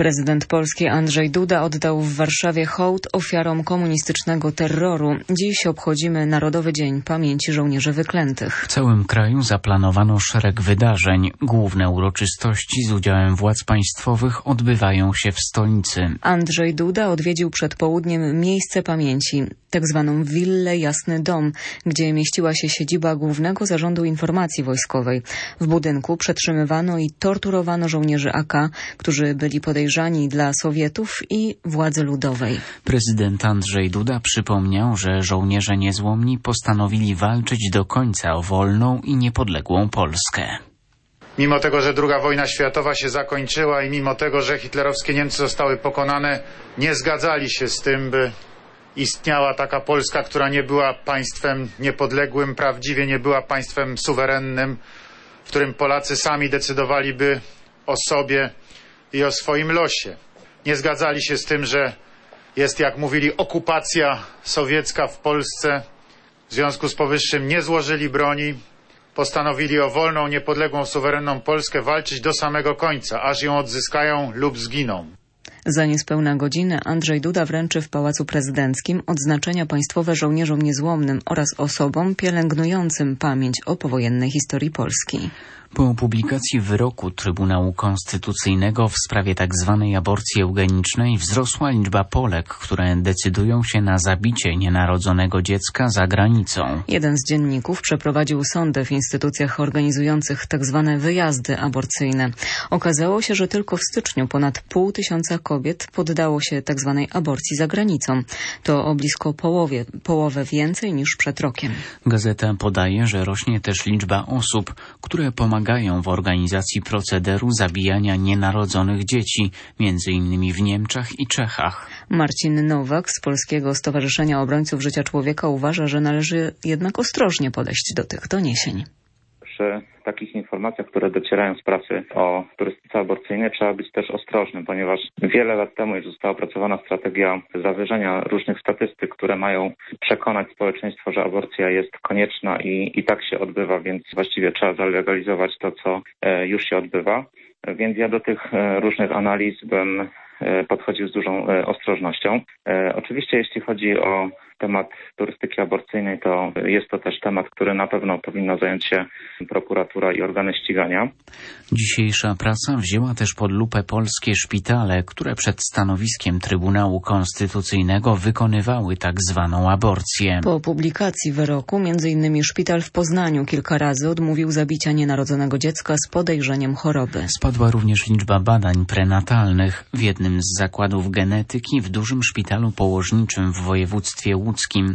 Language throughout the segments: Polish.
Prezydent Polski Andrzej Duda oddał w Warszawie hołd ofiarom komunistycznego terroru. Dziś obchodzimy Narodowy Dzień Pamięci Żołnierzy Wyklętych. W całym kraju zaplanowano szereg wydarzeń. Główne uroczystości z udziałem władz państwowych odbywają się w stolicy. Andrzej Duda odwiedził przed południem miejsce pamięci, tak zwaną Willę Jasny Dom, gdzie mieściła się siedziba Głównego Zarządu Informacji Wojskowej. W budynku przetrzymywano i torturowano żołnierzy AK, którzy byli podejrzani dla Sowietów i władzy ludowej. Prezydent Andrzej Duda przypomniał, że żołnierze niezłomni postanowili walczyć do końca o wolną i niepodległą Polskę. Mimo tego, że II wojna światowa się zakończyła i mimo tego, że hitlerowskie Niemcy zostały pokonane, nie zgadzali się z tym, by istniała taka Polska, która nie była państwem niepodległym, prawdziwie nie była państwem suwerennym, w którym Polacy sami decydowaliby o sobie i o swoim losie. Nie zgadzali się z tym, że jest, jak mówili, okupacja sowiecka w Polsce. W związku z powyższym nie złożyli broni, postanowili o wolną, niepodległą, suwerenną Polskę walczyć do samego końca, aż ją odzyskają lub zginą. Za niespełna godzinę Andrzej Duda wręczy w Pałacu Prezydenckim odznaczenia państwowe żołnierzom niezłomnym oraz osobom pielęgnującym pamięć o powojennej historii Polski. Po publikacji wyroku Trybunału Konstytucyjnego w sprawie tzw. aborcji eugenicznej wzrosła liczba Polek, które decydują się na zabicie nienarodzonego dziecka za granicą. Jeden z dzienników przeprowadził sądy w instytucjach organizujących tzw. wyjazdy aborcyjne. Okazało się, że tylko w styczniu ponad 500 kobiet poddało się tzw. aborcji za granicą. To o blisko połowę więcej niż przed rokiem. Gazeta podaje, że rośnie też liczba osób, które pomagają w organizacji procederu zabijania nienarodzonych dzieci, m.in. w Niemczech i Czechach. Marcin Nowak z Polskiego Stowarzyszenia Obrońców Życia Człowieka uważa, że należy jednak ostrożnie podejść do tych doniesień. Przy takich informacjach, które docierają z prasy o turystyce aborcyjnej, trzeba być też ostrożnym, ponieważ wiele lat temu już została opracowana strategia zawyżenia różnych statystyk, które mają przekonać społeczeństwo, że aborcja jest konieczna i tak się odbywa, więc właściwie trzeba zalegalizować to, co już się odbywa. Więc ja do tych różnych analiz bym podchodził z dużą ostrożnością. Oczywiście jeśli chodzi o temat turystyki aborcyjnej, to jest to też temat, który na pewno powinno zająć się prokuratura i organy ścigania. Dzisiejsza prasa wzięła też pod lupę polskie szpitale, które przed stanowiskiem Trybunału Konstytucyjnego wykonywały tak zwaną aborcję. Po publikacji wyroku m.in. szpital w Poznaniu kilka razy odmówił zabicia nienarodzonego dziecka z podejrzeniem choroby. Spadła również liczba badań prenatalnych. W jednym z zakładów genetyki w dużym szpitalu położniczym w województwie łódzkim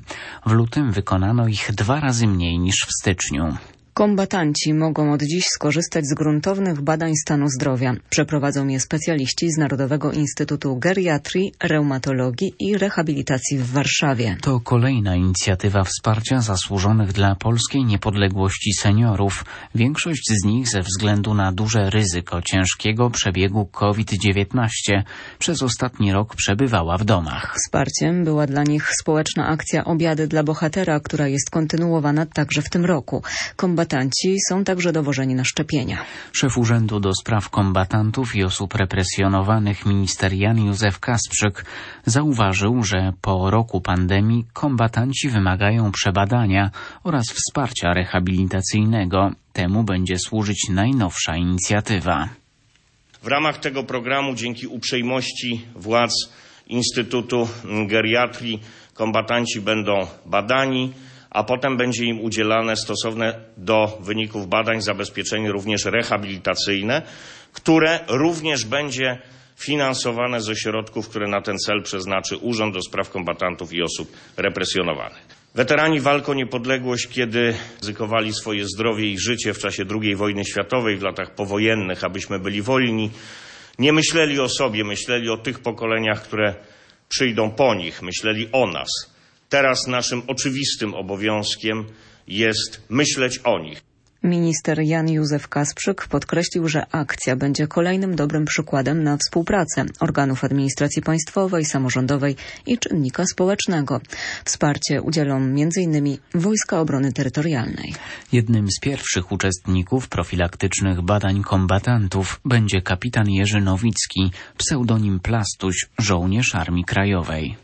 w lutym wykonano ich 2 razy mniej niż w styczniu. Kombatanci mogą od dziś skorzystać z gruntownych badań stanu zdrowia. Przeprowadzą je specjaliści z Narodowego Instytutu Geriatrii, Reumatologii i Rehabilitacji w Warszawie. To kolejna inicjatywa wsparcia zasłużonych dla polskiej niepodległości seniorów. Większość z nich ze względu na duże ryzyko ciężkiego przebiegu COVID-19 przez ostatni rok przebywała w domach. Wsparciem była dla nich społeczna akcja Obiady dla bohatera, która jest kontynuowana także w tym roku. Kombatanci są także dowożeni na szczepienia. Szef Urzędu do Spraw Kombatantów i Osób Represjonowanych minister Jan Józef Kasprzyk zauważył, że po roku pandemii kombatanci wymagają przebadania oraz wsparcia rehabilitacyjnego. Temu będzie służyć najnowsza inicjatywa. W ramach tego programu dzięki uprzejmości władz Instytutu Geriatrii kombatanci będą badani, a potem będzie im udzielane stosowne do wyników badań zabezpieczenie również rehabilitacyjne, które również będzie finansowane ze środków, które na ten cel przeznaczy Urząd do Spraw Kombatantów i Osób Represjonowanych. Weterani walk o niepodległość, kiedy ryzykowali swoje zdrowie i życie w czasie II wojny światowej, w latach powojennych, abyśmy byli wolni, nie myśleli o sobie, myśleli o tych pokoleniach, które przyjdą po nich, myśleli o nas. Teraz naszym oczywistym obowiązkiem jest myśleć o nich. Minister Jan Józef Kasprzyk podkreślił, że akcja będzie kolejnym dobrym przykładem na współpracę organów administracji państwowej, samorządowej i czynnika społecznego. Wsparcie udzielą m.in. Wojska Obrony Terytorialnej. Jednym z pierwszych uczestników profilaktycznych badań kombatantów będzie kapitan Jerzy Nowicki, pseudonim Plastuś, żołnierz Armii Krajowej.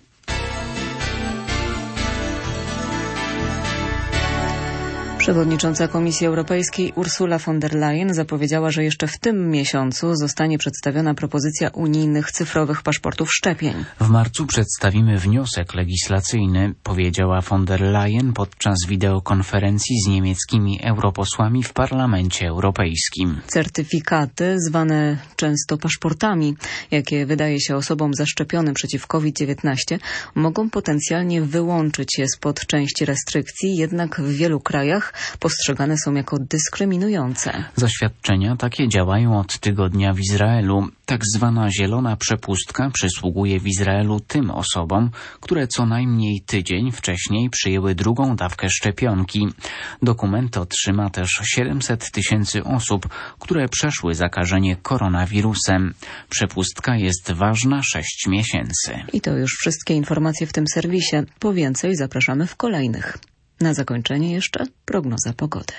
Przewodnicząca Komisji Europejskiej Ursula von der Leyen zapowiedziała, że jeszcze w tym miesiącu zostanie przedstawiona propozycja unijnych cyfrowych paszportów szczepień. W marcu przedstawimy wniosek legislacyjny, powiedziała von der Leyen podczas wideokonferencji z niemieckimi europosłami w Parlamencie Europejskim. Certyfikaty, zwane często paszportami, jakie wydaje się osobom zaszczepionym przeciw COVID-19, mogą potencjalnie wyłączyć je spod części restrykcji, jednak w wielu krajach postrzegane są jako dyskryminujące. Zaświadczenia takie działają od tygodnia w Izraelu. Tak zwana zielona przepustka przysługuje w Izraelu tym osobom, które co najmniej tydzień wcześniej przyjęły drugą dawkę szczepionki. Dokument otrzyma też 700 000 osób, które przeszły zakażenie koronawirusem. Przepustka jest ważna 6 miesięcy. I to już wszystkie informacje w tym serwisie. Po więcej zapraszamy w kolejnych. Na zakończenie jeszcze prognoza pogody.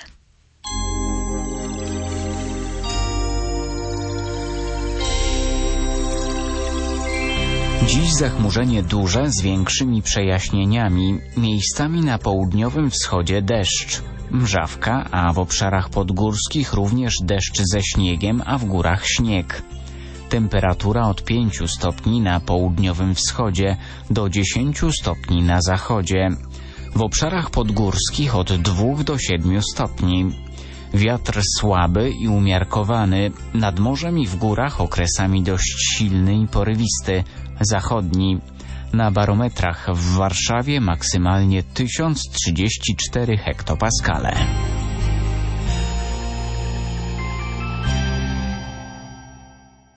Dziś zachmurzenie duże z większymi przejaśnieniami. Miejscami na południowym wschodzie deszcz. Mrzawka, a w obszarach podgórskich również deszcz ze śniegiem, a w górach śnieg. Temperatura od 5 stopni na południowym wschodzie do 10 stopni na zachodzie. W obszarach podgórskich od 2 do 7 stopni. Wiatr słaby i umiarkowany, nad morzem i w górach okresami dość silny i porywisty, zachodni. Na barometrach w Warszawie maksymalnie 1034 hektopaskale.